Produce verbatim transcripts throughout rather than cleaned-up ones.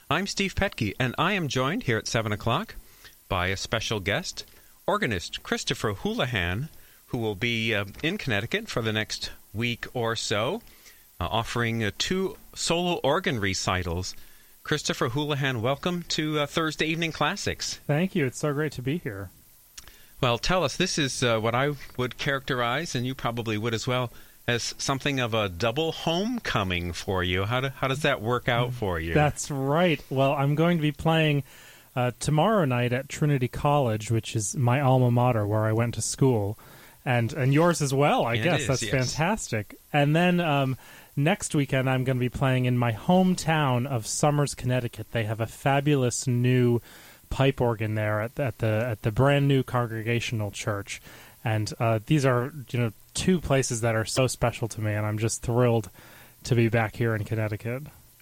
I'm Steve Petke, and I am joined here at seven o'clock by a special guest, organist Christopher Houlihan, who will be uh, in Connecticut for the next week or so, uh, offering uh, two solo organ recitals. Christopher Houlihan, welcome to uh, Thursday Evening Classics. Thank you. It's so great to be here. Well, tell us, this is uh, what I would characterize, and you probably would as well, as something of a double homecoming for you. How, do, how does that work out for you? That's right. Well, I'm going to be playing uh, tomorrow night at Trinity College, which is my alma mater where I went to school, and and yours as well, I It guess. is, That's yes. fantastic. And then um, next weekend, I'm going to be playing in my hometown of Somers, Connecticut. They have a fabulous new pipe organ there at, at the at the brand new Congregational Church, and uh, these are you know two places that are so special to me, and I'm just thrilled to be back here in Connecticut.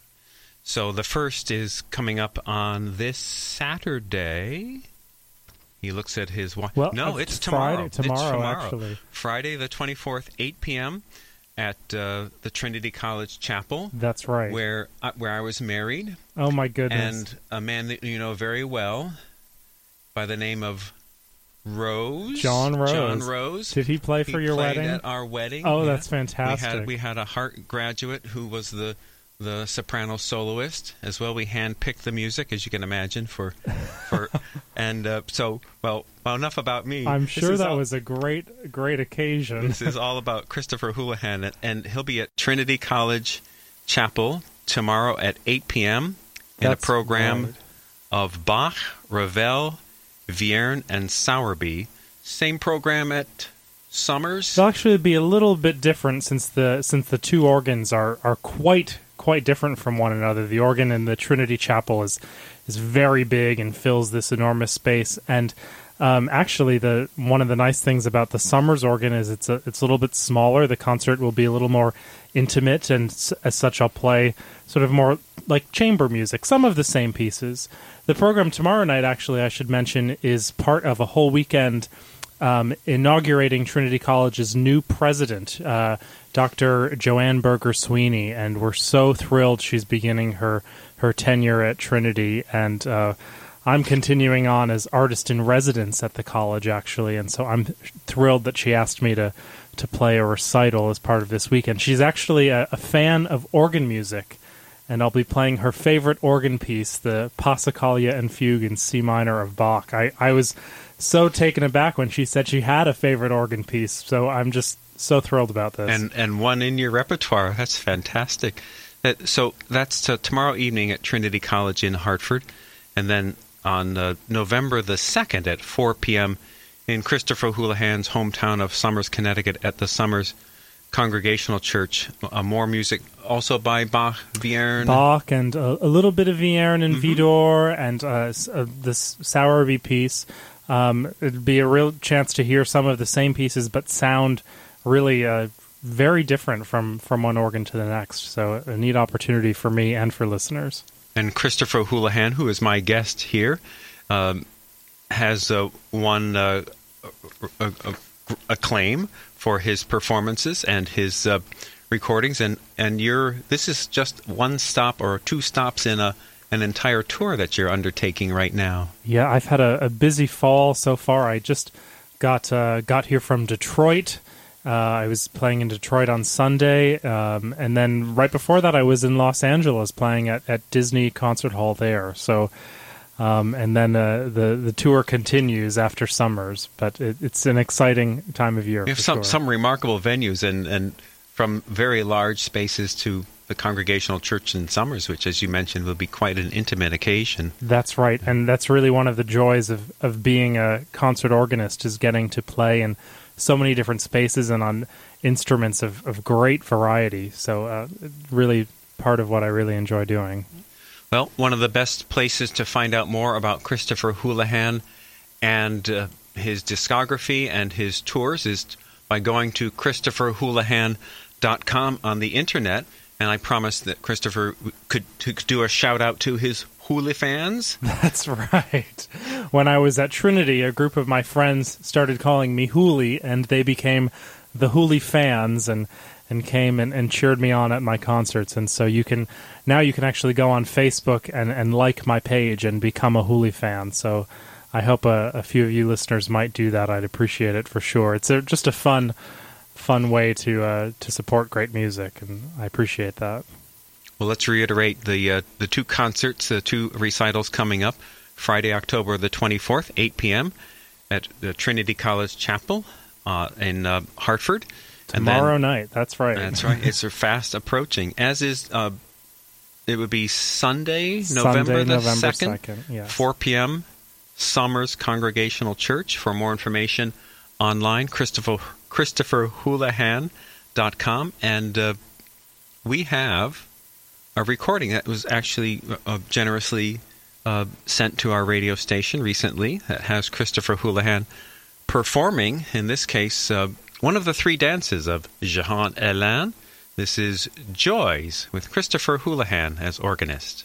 So the first is coming up on this Saturday. He looks at his watch. Well, no, uh, it's Friday, tomorrow. tomorrow, it's tomorrow, actually. Friday the twenty-fourth, eight p.m. at uh, the Trinity College Chapel. That's right. Where uh, where I was married. Oh my goodness! And a man that you know very well, by the name of Rose. John Rose. John Rose. Did he play for he your played wedding? At our wedding. Oh, yeah. that's fantastic. We had we had a Hart graduate who was the the soprano soloist as well. We handpicked the music, as you can imagine, for for and uh, so well. Well, enough about me. I'm This sure is that all, was a great great occasion. This is all about Christopher Houlihan, and, and he'll be at Trinity College Chapel tomorrow at eight p.m. in That's a program right. of Bach, Ravel, Vierne, and Sowerby. Same program at Somers. It'll actually be a little bit different since the since the two organs are, are quite quite different from one another. The organ in the Trinity Chapel is is very big and fills this enormous space. And um, actually, the one of the nice things about the Somers organ is it's a it's a little bit smaller. The concert will be a little more intimate, and s- as such, I'll play sort of more like chamber music, some of the same pieces. The program tomorrow night, actually, I should mention, is part of a whole weekend um, inaugurating Trinity College's new president, uh, Doctor Joanne Berger Sweeney, and we're so thrilled she's beginning her, her tenure at Trinity, and uh, I'm continuing on as artist in residence at the college, actually, and so I'm thrilled that she asked me to, to play a recital as part of this weekend. She's actually a, a fan of organ music, and I'll be playing her favorite organ piece, the Passacaglia and Fugue in C minor of Bach. I, I was so taken aback when she said she had a favorite organ piece, so I'm just so thrilled about this. And and one in your repertoire. That's fantastic. That, so that's uh, tomorrow evening at Trinity College in Hartford, and then on uh, November the second at four p.m. in Christopher Houlihan's hometown of Somers, Connecticut, at the Somers Congregational Church. Uh, more music also by Bach, Vierne. Bach and a, a little bit of Vierne and Mm-hmm. Vidor, and uh, s- uh, this Sowerby piece. Um, it'd be a real chance to hear some of the same pieces, but sound really uh, very different from, from one organ to the next. So a neat opportunity for me and for listeners. And Christopher Houlihan, who is my guest here, um, has uh, won uh, a, a, a claim for his performances and his uh, recordings. And, and you're this is just one stop or two stops in a an entire tour that you're undertaking right now. Yeah, I've had a, a busy fall so far. I just got uh, got here from Detroit. Uh, I was playing in Detroit on Sunday, um, and then right before that, I was in Los Angeles playing at, at Disney Concert Hall there. So, um, and then uh, the the tour continues after Summers, but it, it's an exciting time of year. You have for some sure. some remarkable venues, and, and from very large spaces to the Congregational Church in Somers, which, as you mentioned, will be quite an intimate occasion. That's right, and that's really one of the joys of, of being a concert organist, is getting to play in so many different spaces and on instruments of, of great variety. So uh, really part of what I really enjoy doing. Well, one of the best places to find out more about Christopher Houlihan and uh, his discography and his tours is by going to christopher houlihan dot com on the internet. And I promised that Christopher could, could do a shout-out to his Hooli fans. That's right. When I was at Trinity, a group of my friends started calling me Hooli, and they became the Hooli fans, and and came and, and cheered me on at my concerts. And so you can now you can actually go on Facebook and, and like my page and become a Hooli fan. So I hope a, a few of you listeners might do that. I'd appreciate it for sure. It's a, just a fun fun way to uh, to support great music, and I appreciate that. Well, let's reiterate the uh, the two concerts, the two recitals coming up. Friday, October the twenty-fourth, eight p.m. at the Trinity College Chapel uh, in uh, Hartford. Tomorrow then, night, that's right. That's right. It's fast approaching, as is, uh, it would be Sunday, Sunday, November the November second, second, yes. four p.m., Somers Congregational Church. For more information, online, Christopher, Christopher Houlihan dot com. And uh, we have a recording that was actually uh, generously uh, sent to our radio station recently that has Christopher Houlihan performing, in this case, uh, one of the three dances of Jehan Elan. This is Joys with Christopher Houlihan as organist.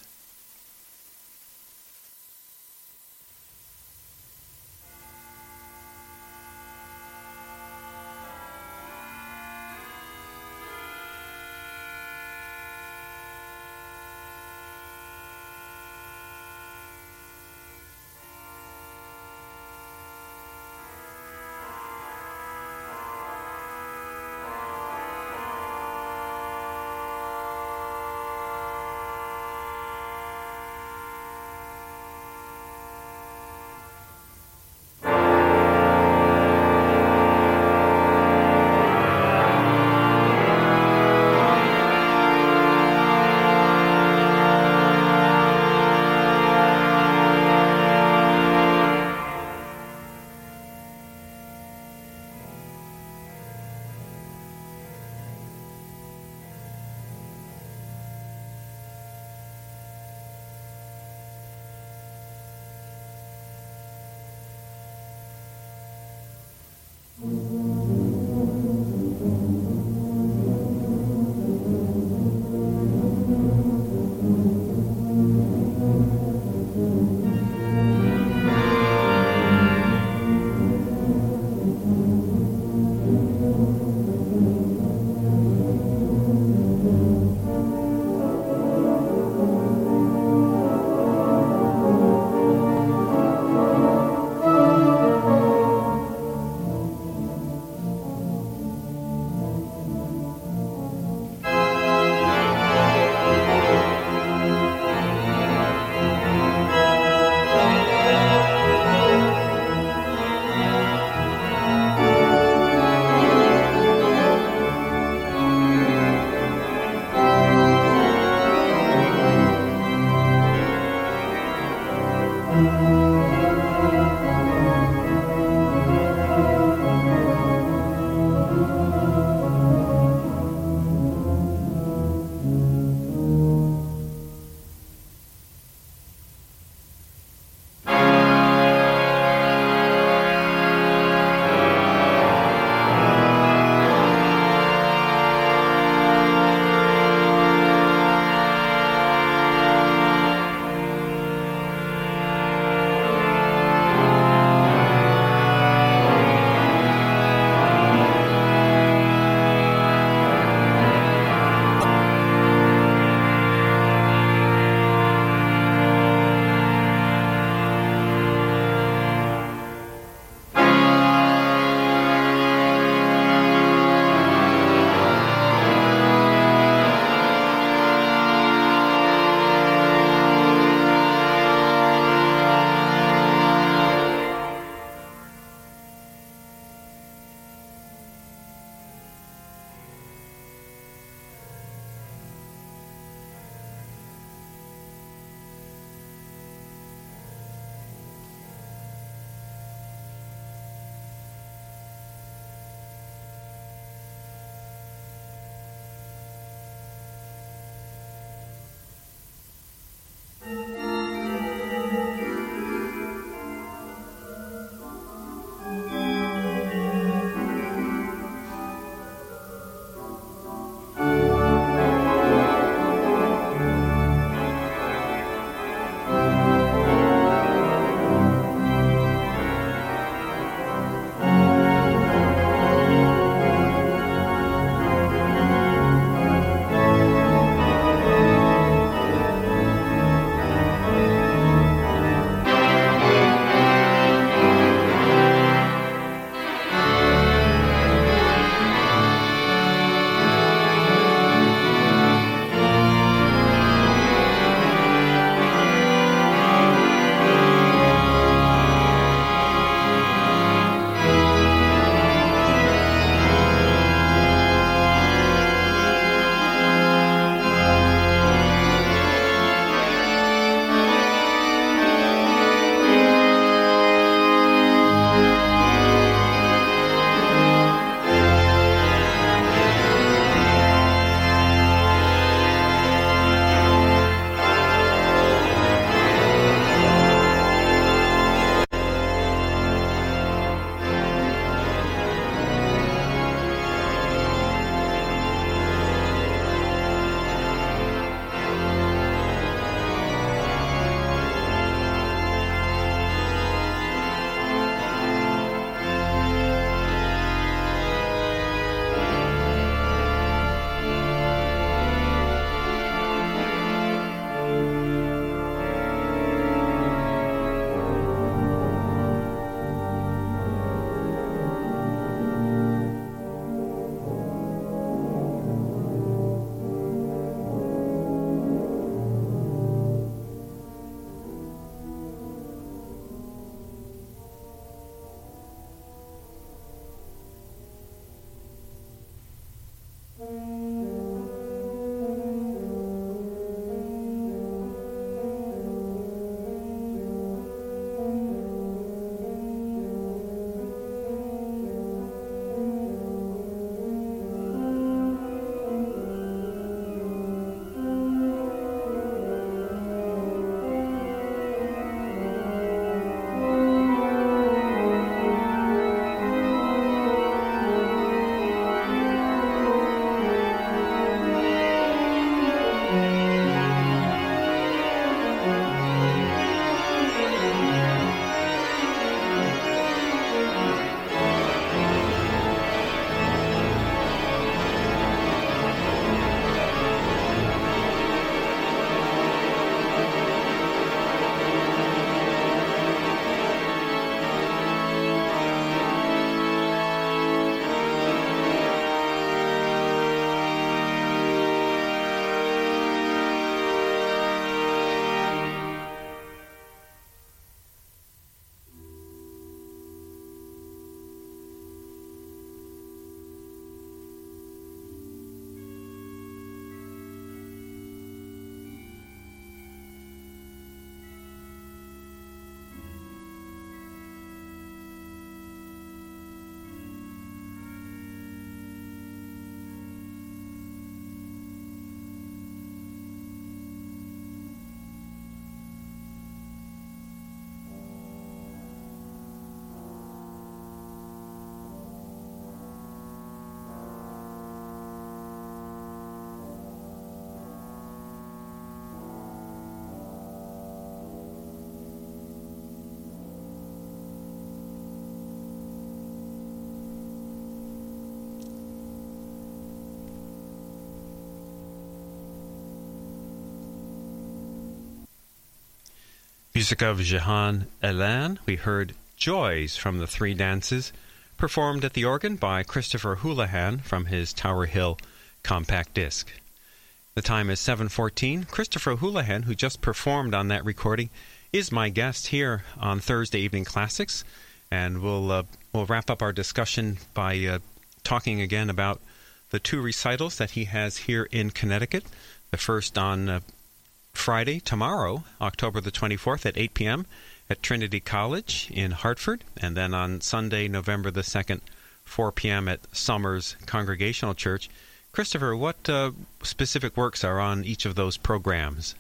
Music of Jehan Elan. We heard Joys from the Three Dances, performed at the organ by Christopher Houlihan from his Tower Hill compact disc. The time is seven fourteen. Christopher Houlihan, who just performed on that recording, is my guest here on Thursday Evening Classics, and we'll uh, we'll wrap up our discussion by uh, talking again about the two recitals that he has here in Connecticut. The first on uh, Friday, tomorrow, October the twenty-fourth at eight p.m. at Trinity College in Hartford, and then on Sunday, November the second, four p.m. at Somers Congregational Church. Christopher, what uh, specific works are on each of those programs?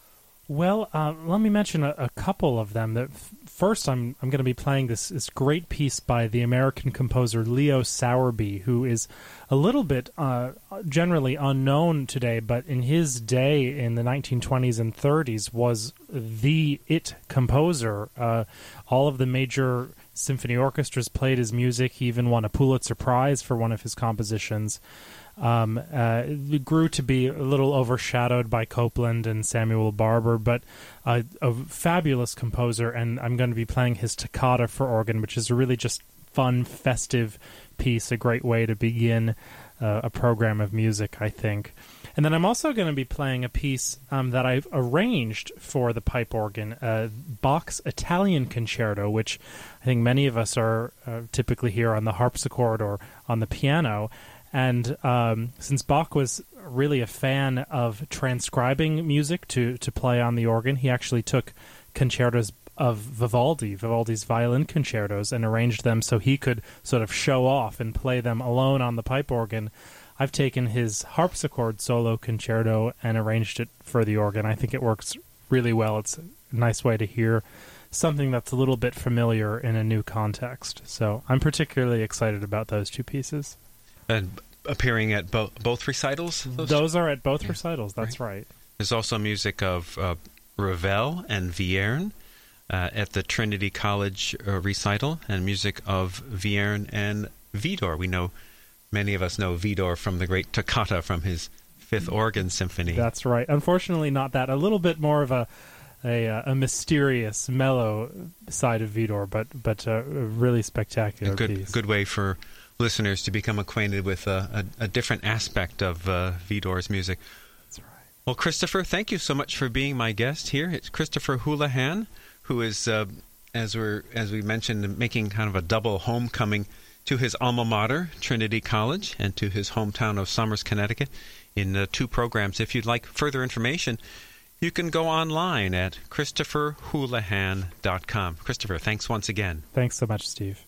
Well, uh, let me mention a, a couple of them. That f- first, I'm I'm going to be playing this, this great piece by the American composer Leo Sowerby, who is a little bit uh, generally unknown today, but in his day in the nineteen twenties and thirties was the it composer. Uh, all of the major symphony orchestras played his music. He even won a Pulitzer Prize for one of his compositions. Um, uh, it grew to be a little overshadowed by Copland and Samuel Barber, but uh, a fabulous composer, and I'm going to be playing his Toccata for organ, which is a really just fun, festive piece, a great way to begin uh, a program of music, I think. And then I'm also going to be playing a piece um, that I've arranged for the pipe organ, uh, Bach's Italian Concerto, which I think many of us are uh, typically hear on the harpsichord or on the piano. And um, since Bach was really a fan of transcribing music to, to play on the organ, he actually took concertos of Vivaldi, Vivaldi's violin concertos, and arranged them so he could sort of show off and play them alone on the pipe organ. I've taken his harpsichord solo concerto and arranged it for the organ. I think it works really well. It's a nice way to hear something that's a little bit familiar in a new context. So I'm particularly excited about those two pieces. And appearing at bo- both recitals? Those, those are at both yeah. recitals, that's right. right. There's also music of uh, Ravel and Vierne uh, at the Trinity College uh, recital, and music of Vierne and Widor. We know, many of us know Widor from the great Toccata from his Fifth Organ Symphony. That's right. Unfortunately, not that. A little bit more of a a, a mysterious, mellow side of Widor, but but a really spectacular a good, piece. Good way for listeners to become acquainted with a, a, a different aspect of uh, Widor's music. That's right. Well, Christopher, thank you so much for being my guest here. It's Christopher Houlihan, who is, uh, as we're as we mentioned, making kind of a double homecoming to his alma mater, Trinity College, and to his hometown of Somers, Connecticut, in uh, two programs. If you'd like further information, you can go online at christopher houlihan dot com. Christopher, thanks once again. Thanks so much, Steve.